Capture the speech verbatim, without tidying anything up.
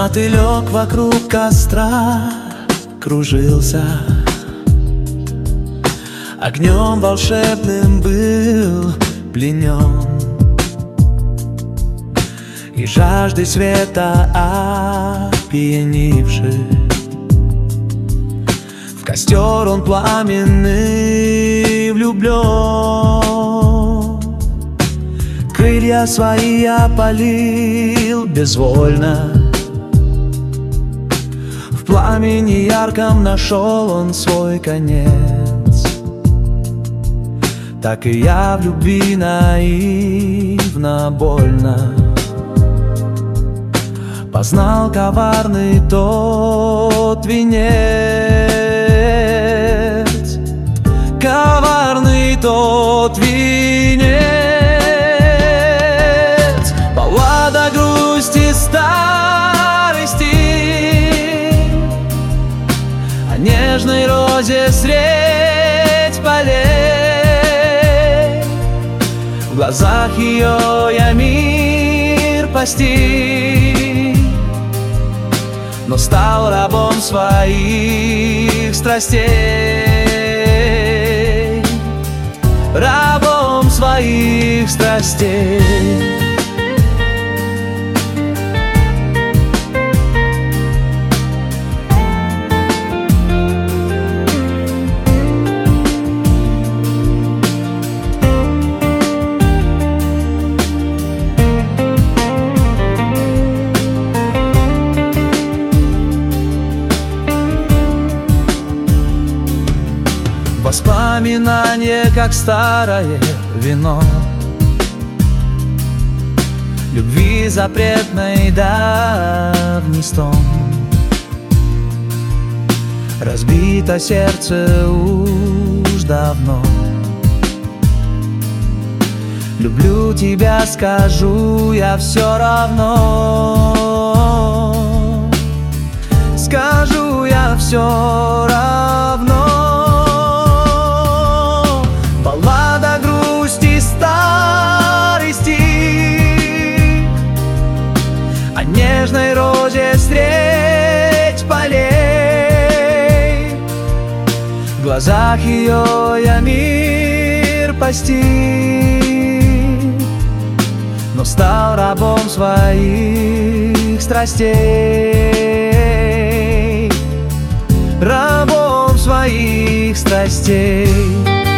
Мотылек вокруг костра кружился, огнем волшебным был пленен, и жаждой света опьянивший, в костер он пламенный влюблен. Крылья свои опалил безвольно, в пламени ярком нашел он свой конец. Так и я в любви наивно больно познал коварный тот венец, коварный тот венец. Баллада грусти старости, о нежной розе средь полей. В глазах ее я мир постиг, но стал рабом своих страстей, рабом своих страстей. Воспоминание, как старое вино, любви запретной давний стон. Разбито сердце уж давно. Люблю тебя, скажу я все равно. Скажу я все равно. О нежной розе средь полей. В глазах ее я мир постиг, но стал рабом своих страстей, рабом своих страстей.